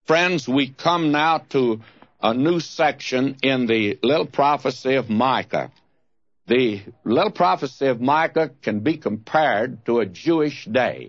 Friends, we come now to a new section in the little prophecy of Micah. The little prophecy of Micah can be compared to a Jewish day.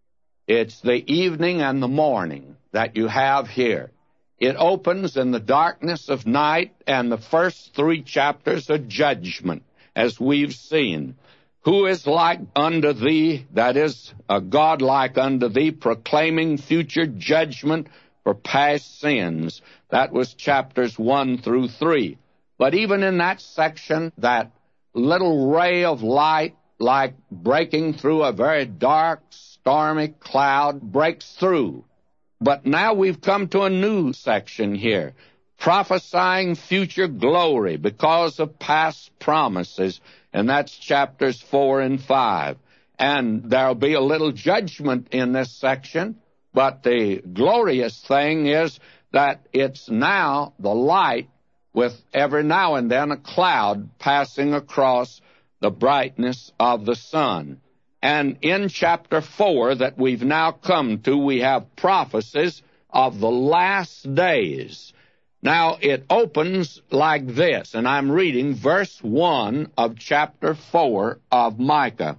It's the evening and the morning that you have here. It opens in the darkness of night, and the first 3 chapters are judgment, as we've seen. Who is like unto thee, that is, a God like unto thee, proclaiming future judgment for past sins? That was chapters 1 through 3. But even in that section, that little ray of light, like breaking through a very dark, stormy cloud, breaks through. But now we've come to a new section here, prophesying future glory because of past promises, and that's chapters 4 and 5. And there'll be a little judgment in this section, but the glorious thing is that it's now the light with every now and then a cloud passing across the brightness of the sun. And in chapter 4 that we've now come to, we have prophecies of the last days. Now, it opens like this, and I'm reading verse 1 of chapter 4 of Micah.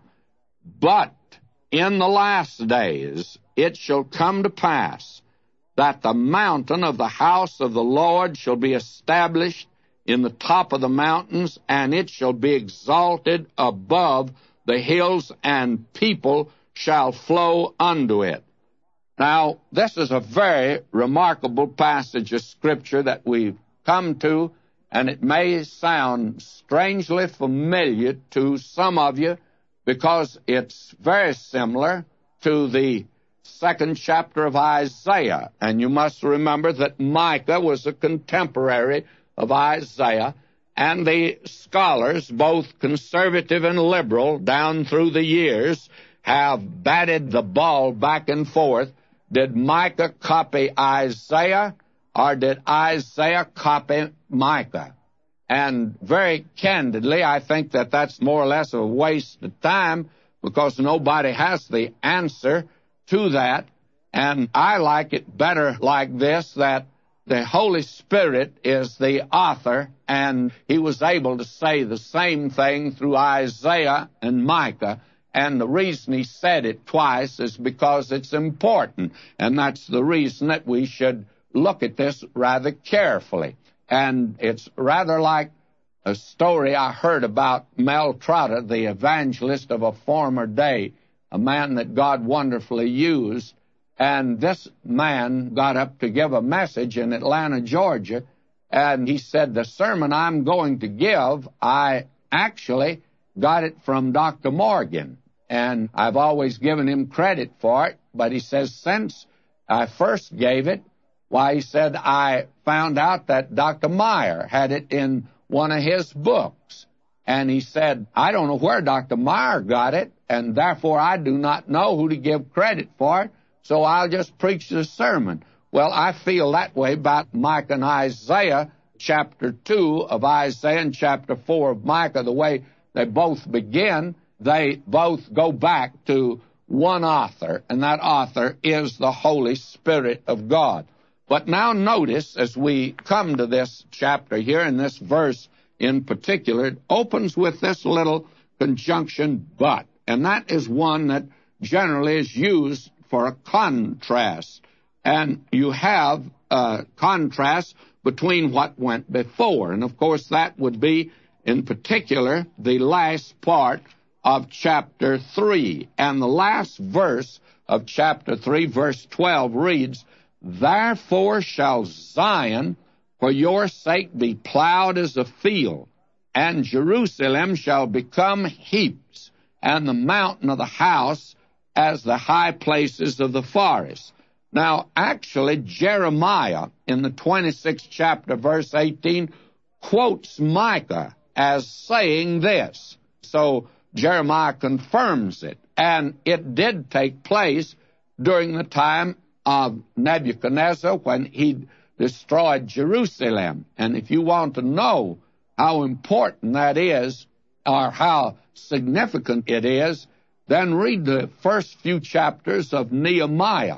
But in the last days it shall come to pass that the mountain of the house of the Lord shall be established in the top of the mountains, and it shall be exalted above the hills, and people shall flow unto it. Now, this is a very remarkable passage of Scripture that we've come to, and it may sound strangely familiar to some of you because it's very similar to the 2nd chapter of Isaiah. And you must remember that Micah was a contemporary of Isaiah, and the scholars, both conservative and liberal, down through the years, have batted the ball back and forth. Did Micah copy Isaiah, or did Isaiah copy Micah? And very candidly, I think that that's more or less a waste of time, because nobody has the answer to that. And I like it better like this, that the Holy Spirit is the author, and he was able to say the same thing through Isaiah and Micah. And the reason he said it twice is because it's important, and that's the reason that we should look at this rather carefully. And it's rather like a story I heard about Mel Trotter, the evangelist of a former day, a man that God wonderfully used. And this man got up to give a message in Atlanta, Georgia, and he said, the sermon I'm going to give, I actually got it from Dr. Morgan, and I've always given him credit for it, but he says, since I first gave it, why, he said, I found out that Dr. Meyer had it in one of his books. And he said, I don't know where Dr. Meyer got it, and therefore I do not know who to give credit for it, so I'll just preach the sermon. Well, I feel that way about Micah and Isaiah, chapter 2 of Isaiah and chapter 4 of Micah. The way they both begin, they both go back to one author, and that author is the Holy Spirit of God. But now notice, as we come to this chapter here, in this verse in particular, it opens with this little conjunction, but. And that is one that generally is used for a contrast. And you have a contrast between what went before. And, of course, that would be, in particular, the last part of chapter 3. And the last verse of chapter 3, verse 12, reads, Therefore shall Zion for your sake be plowed as a field, and Jerusalem shall become heaps, and the mountain of the house as the high places of the forest. Now, actually, Jeremiah, in the 26th chapter, verse 18, quotes Micah as saying this. So Jeremiah confirms it, and it did take place during the time of Nebuchadnezzar when he destroyed Jerusalem. And if you want to know how important that is, or how significant it is, then read the first few chapters of Nehemiah.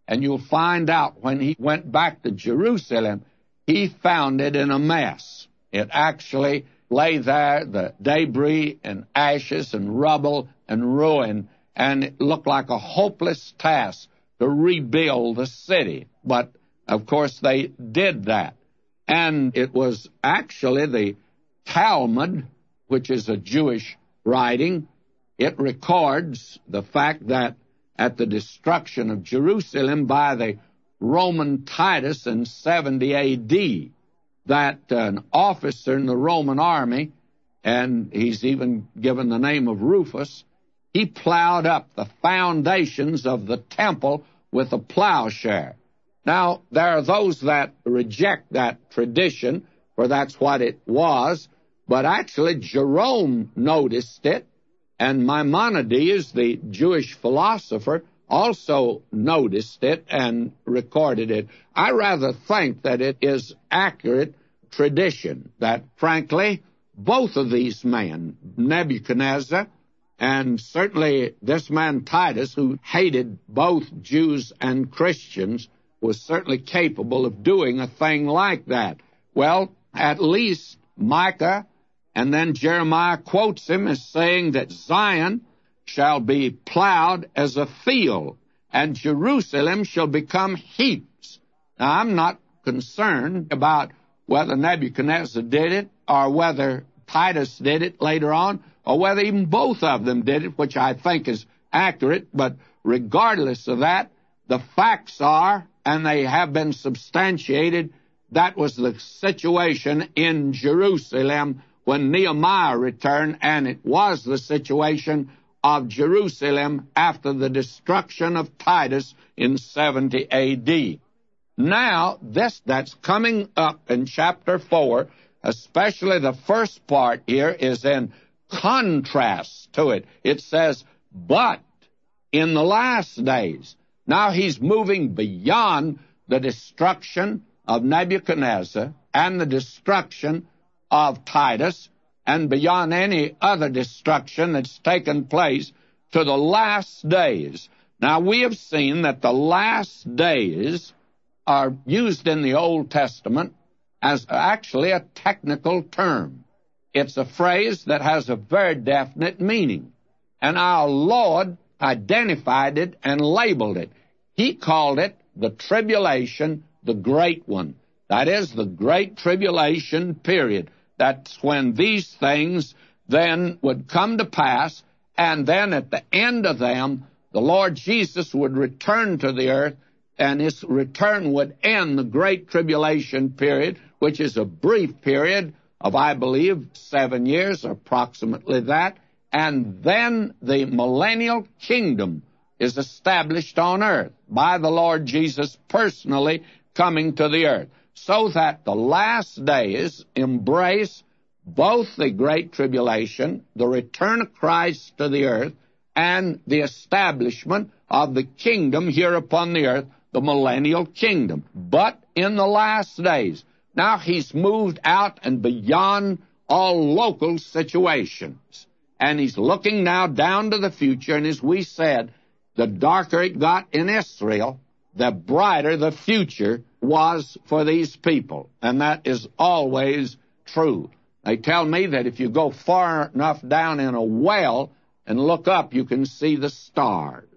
And you'll find out when he went back to Jerusalem, he found it in a mess. It actually lay there, the debris and ashes and rubble and ruin, and it looked like a hopeless task to rebuild the city. But, of course, they did that. And it was actually the Talmud, which is a Jewish writing. It records the fact that at the destruction of Jerusalem by the Roman Titus in 70 A.D., that an officer in the Roman army, and he's even given the name of Rufus, he plowed up the foundations of the temple with a plowshare. Now, there are those that reject that tradition, for that's what it was, but actually Jerome noticed it, and Maimonides, the Jewish philosopher, also noticed it and recorded it. I rather think that it is accurate tradition, that, frankly, both of these men, Nebuchadnezzar and certainly this man Titus, who hated both Jews and Christians, was certainly capable of doing a thing like that. Well, at least Micah, and then Jeremiah quotes him as saying that Zion shall be plowed as a field, and Jerusalem shall become heaps. Now, I'm not concerned about whether Nebuchadnezzar did it, or whether Titus did it later on, or whether even both of them did it, which I think is accurate. But regardless of that, the facts are, and they have been substantiated, that was the situation in Jerusalem when Nehemiah returned, and it was the situation of Jerusalem after the destruction of Titus in 70 A.D. Now, this that's coming up in chapter 4, especially the first part here, is in contrast to it. It says, but in the last days. Now he's moving beyond the destruction of Nebuchadnezzar and the destruction of Titus and beyond any other destruction that's taken place to the last days. Now, we have seen that the last days are used in the Old Testament as actually a technical term. It's a phrase that has a very definite meaning. And our Lord identified it and labeled it. He called it the tribulation, the great one. That is the great tribulation period. That's when these things then would come to pass, and then at the end of them, the Lord Jesus would return to the earth, and his return would end the great tribulation period, which is a brief period of, I believe, 7 years, approximately that, and then the millennial kingdom is established on earth by the Lord Jesus personally coming to the earth, so that the last days embrace both the Great Tribulation, the return of Christ to the earth, and the establishment of the kingdom here upon the earth, the millennial kingdom. But in the last days, now he's moved out and beyond all local situations, and he's looking now down to the future, and as we said, the darker it got in Israel, the brighter the future was for these people. And that is always true. They tell me that if you go far enough down in a well and look up, you can see the stars.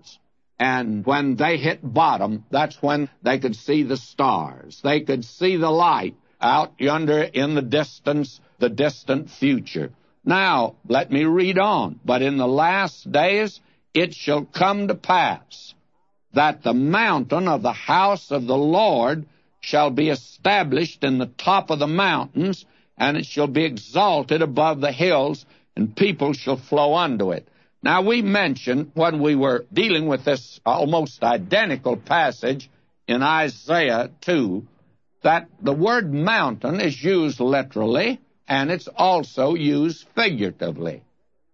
And when they hit bottom, that's when they could see the stars. They could see the light out yonder in the distance, the distant future. Now, let me read on. But in the last days it shall come to pass that the mountain of the house of the Lord shall be established in the top of the mountains, and it shall be exalted above the hills, and people shall flow unto it. Now, we mentioned when we were dealing with this almost identical passage in Isaiah 2 that the word mountain is used literally, and it's also used figuratively.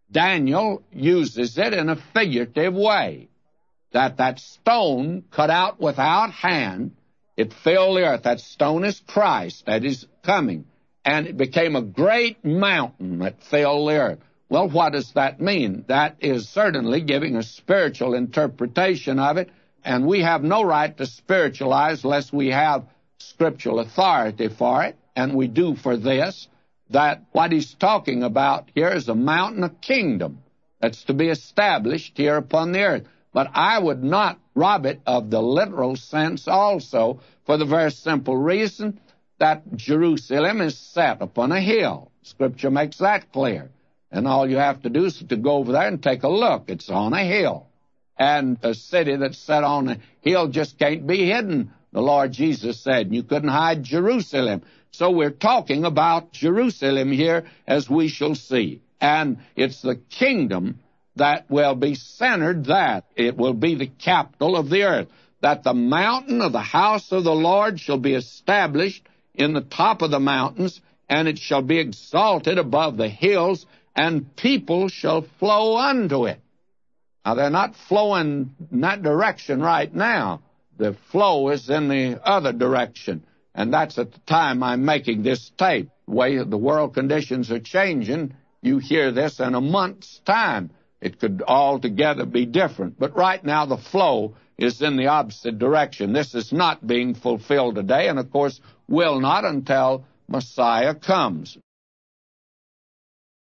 Daniel uses it in a figurative way, that stone cut out without hand, it filled the earth. That stone is Christ, that is coming. And it became a great mountain that filled the earth. Well, what does that mean? That is certainly giving a spiritual interpretation of it, And we have no right to spiritualize unless we have scriptural authority for it, and we do for this, that what he's talking about here is a mountain of kingdom that's to be established here upon the earth. But I would not rob it of the literal sense also, for the very simple reason that Jerusalem is set upon a hill. Scripture makes that clear. And all you have to do is to go over there and take a look. It's on a hill. And a city that's set on a hill just can't be hidden, the Lord Jesus said. You couldn't hide Jerusalem. So we're talking about Jerusalem here, as we shall see. And it's the kingdom that will be centered that. It will be the capital of the earth. That the mountain of the house of the Lord shall be established in the top of the mountains, and it shall be exalted above the hills, and people shall flow unto it. Now, they're not flowing in that direction right now. The flow is in the other direction, and that's at the time I'm making this tape. The way the world conditions are changing, you hear this in a month's time. It could altogether be different. But right now the flow is in the opposite direction. This is not being fulfilled today, and of course will not until Messiah comes.